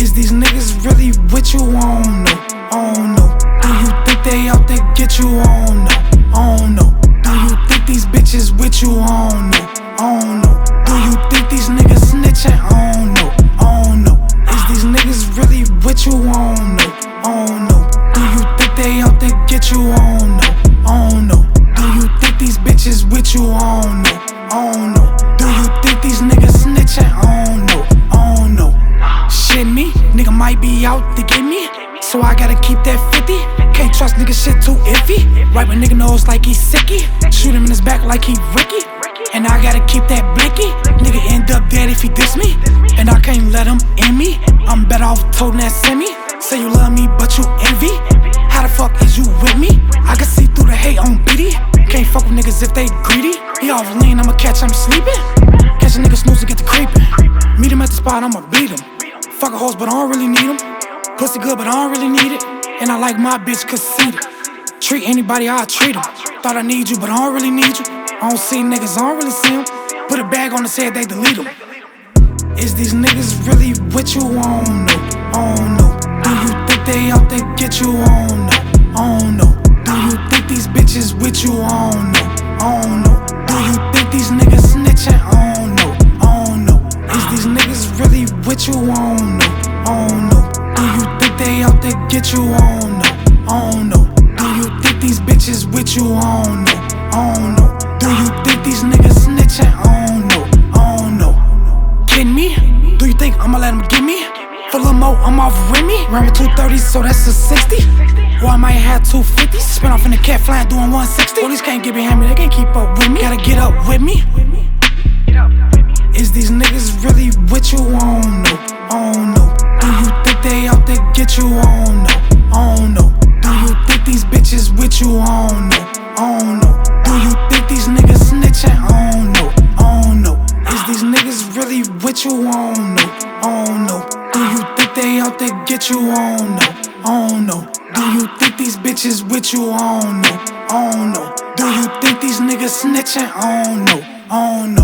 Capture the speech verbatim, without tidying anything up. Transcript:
Is these niggas really with you? I don't know, I don't know. Do you think they out there get you? I don't know, I don't know. Do you think these bitches with you? I don't know, I don't know. Do you think these niggas snitching? I don't know, I don't know. Is these niggas really with you? I don't know, I don't know. Do you think they out there get you? I don't know, I don't know. Do you think these bitches with you? I don't know, I don't know. Do you think these niggas snitching? I don't know, I don't know. Shit me, nigga might be out to get me, so I gotta keep that fifty. Can't trust nigga, shit too iffy. Right when nigga knows like he sicky, shoot him in his back like he Ricky. And I gotta keep that blicky. Nigga end up dead if he diss me, and I can't let him in me. I'm better off toting that semi. Say you love me but you envy. How the fuck is you with me? I can see through the hate on B D. Can't fuck with niggas if they greedy. He off lean, I'ma catch him sleeping. Catch a nigga snooze and get the creeping. Meet him at the spot, I'ma beat him. Fuck a hoes, but I don't really need him. Pussy good, but I don't really need it. And I like my bitch conceited. Treat anybody how I treat him. Thought I need you, but I don't really need you. I don't see niggas, I don't really see them. Put a bag on his head, they delete him. Is these niggas really with you? I don't know, I don't know. Do you think they out there get you? I don't know, I don't know. Do you think these bitches with you? I don't know, I don't know. Do you think these niggas snitching? I don't know, I don't know. Is these niggas really with you? I don't know, I don't know. Do you think they out there get you? I don't know, I don't know. Do you think these bitches with you? I don't know, I don't know. Do you think these niggas snitching? I don't know, I don't know. Kidding me? Do you think I'ma let them get me? For a little more, I'm off Remy. Ran with two thirties, so that's a sixty. Or I might have two fifties. Spin off in the cat flying doing one sixty. Police can't get behind me, they can't keep up with me. Gotta get up with me. Is these niggas really with you? I don't know, I don't know. Do you think they out there get you? I don't know, I don't know. Do you think these bitches with you? I don't know, I don't know. Do you think these niggas snitching? I don't know, I don't know. Is these niggas really with you? I don't know, I don't know. Do you think they out there get you? I don't know, I don't know. Do you think these bitches with you? I don't know, I don't know. Do you think these niggas snitching? I don't know, I don't know.